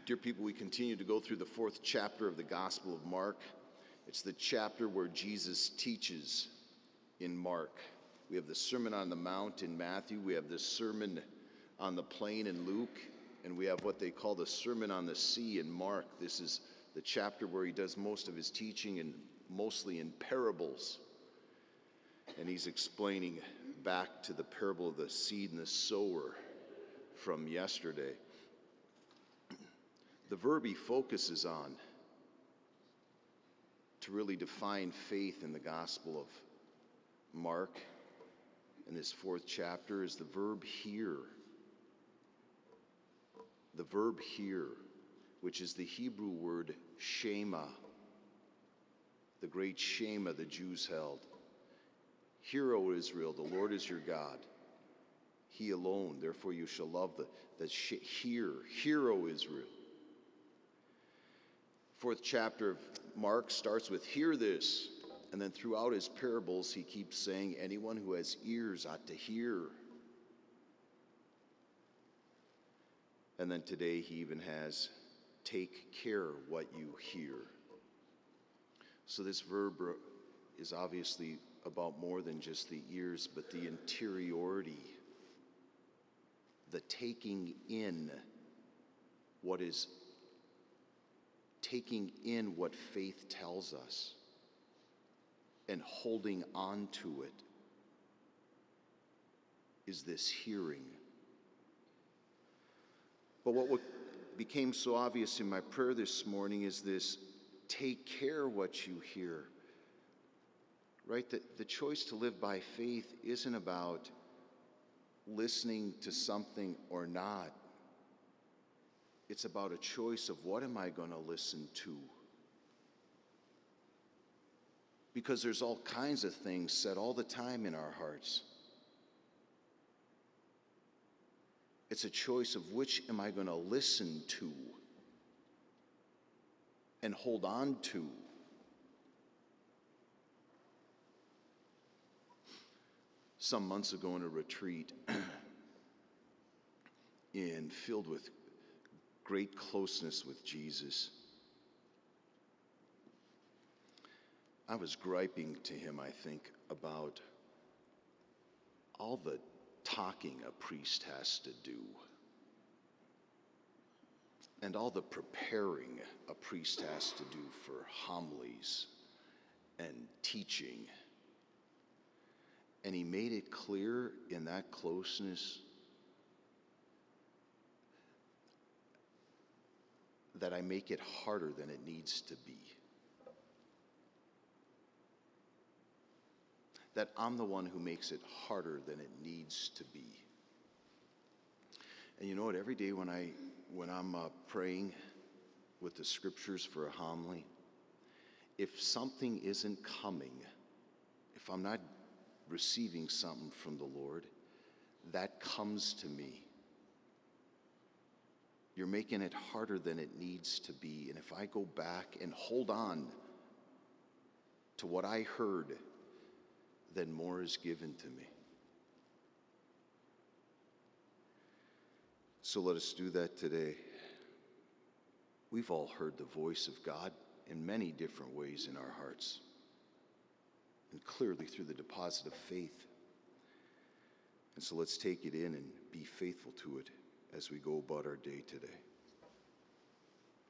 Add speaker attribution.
Speaker 1: Dear people, we continue to go through the fourth chapter of the Gospel of Mark. It's the chapter where Jesus teaches in Mark. We have the Sermon on the Mount in Matthew, we have the Sermon on the Plain in Luke, and we have what they call the Sermon on the Sea in Mark. This is the chapter where he does most of his teaching and mostly in parables. And he's explaining back to the parable of the seed and the sower from yesterday. The verb he focuses on to really define faith in the Gospel of Mark in this fourth chapter is the verb hear. The verb hear, which is the Hebrew word shema, the great shema the Jews held. Hear, O Israel, the Lord is your God. He alone, therefore you shall love hear, O Israel. Fourth chapter of Mark starts with hear this, and then throughout his parables he keeps saying anyone who has ears ought to hear. And then today he even has take care what you hear. So this verb is obviously about more than just the ears, but the interiority, the taking in what is taking in what faith tells us and holding on to it is this hearing. But what became so obvious in my prayer this morning is this take care what you hear. Right? The choice to live by faith isn't about listening to something or not. It's about a choice of what am I going to listen to? Because there's all kinds of things said all the time in our hearts. It's a choice of which am I going to listen to and hold on to. Some months ago in a retreat filled with great closeness with Jesus, I was griping to him, I think, about all the talking a priest has to do and all the preparing a priest has to do for homilies and teaching. And he made it clear in that closeness that I make it harder than it needs to be. That I'm the one who makes it harder than it needs to be. And you know what? Every day when I'm praying with the scriptures for a homily, if something isn't coming, if I'm not receiving something from the Lord, that comes to me. You're making it harder than it needs to be. And if I go back and hold on to what I heard, then more is given to me. So let us do that today. We've all heard the voice of God in many different ways in our hearts, and clearly through the deposit of faith. And so let's take it in and be faithful to it as we go about our day today.